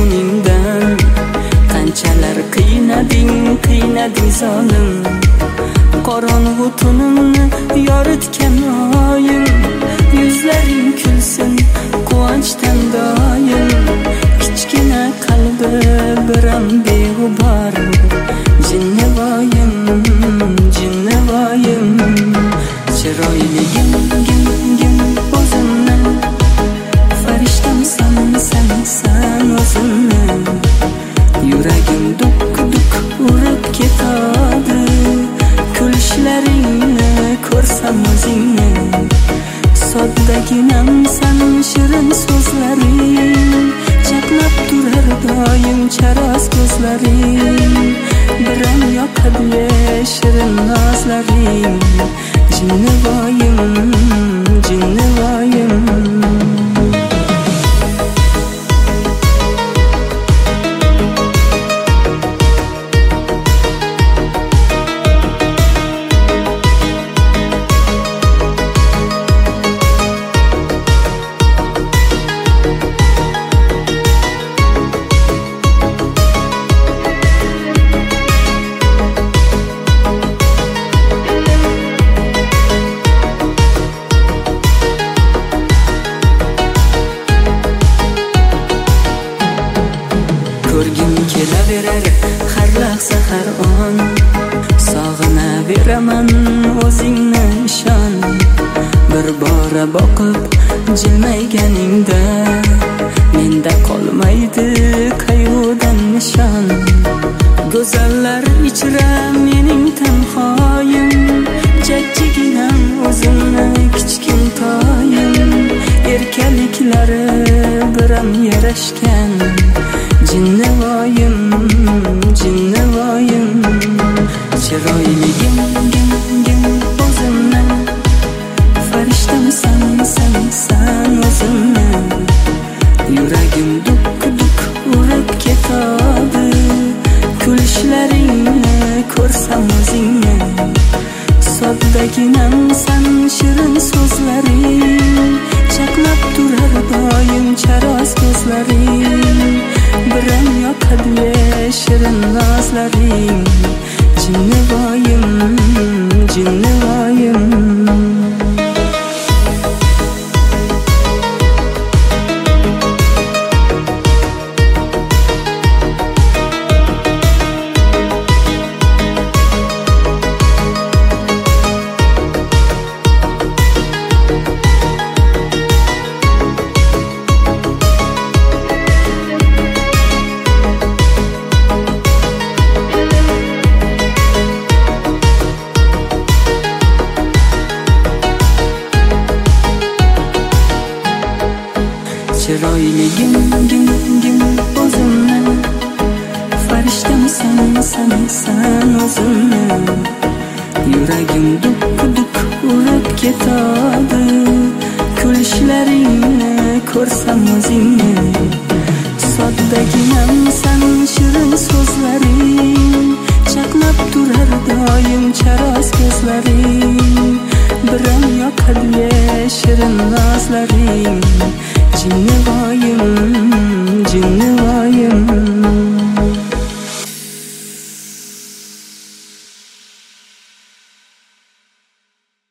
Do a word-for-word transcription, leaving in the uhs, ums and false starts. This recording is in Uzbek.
yo'ningdan. Qanchalar qiynading, qiynading zolim. Qorong'u tunimni yoritgan oyim. Yuzlaring kulsin quvonchdan doim. Kichkina qalbi biram beg'ubor. Jinnivoyim, jinnivoyim. Chiroyligim, gim, gim o'zimni. Farishtamsan, san, san o'zimni. Yuragim duk, duk urib ketadi. Kulishlaringni ko'rsam o'zingni. Soddaginam san, shirin so'zlaring. Chaqnab turar doim charos ko'zlaring. Biram yoqadi shirin nozlaring. Jinnivoyim, jinnivoyim. Ko'rgim kelaverar har lahza har on. Sog'inaveraman o'zingni ishon. Bir bora boqib jilmayganingda menda qolmaydi qayg'udan nishon. Go'zallar ichra mening tanhoyim. Jajjiginam o'zimni kichkintoyim. Erkaliklari biram yarashgan. Jinnivoyim, jinnivoyim. Chiroyligim, gim, gim o'zimni. Farishtamsan, san, san o'zimni. Yuragim duk, duk urib ketadi. Kulishlaringni ko'rsam o'zingni. Soddaginam san, shirin so'zlaring. Chaqnab turar doim charos ko'zlaring. Biram yoqadi shirin nozlaring. Jinnivoyim, jinnivoyim. Chiroyligim, gim, gim o'zimni. Farishtamsan, san, san o'zimni. Yuragim duk, duk urib ketadi. Kulishlaringni ko'rsam o'zingni. Soddaginam san, shirin so'zlaring. Chaqnab turar doim charos ko'zlaring. Biram yoqadi shirin nozlaring. Jinnivoyim.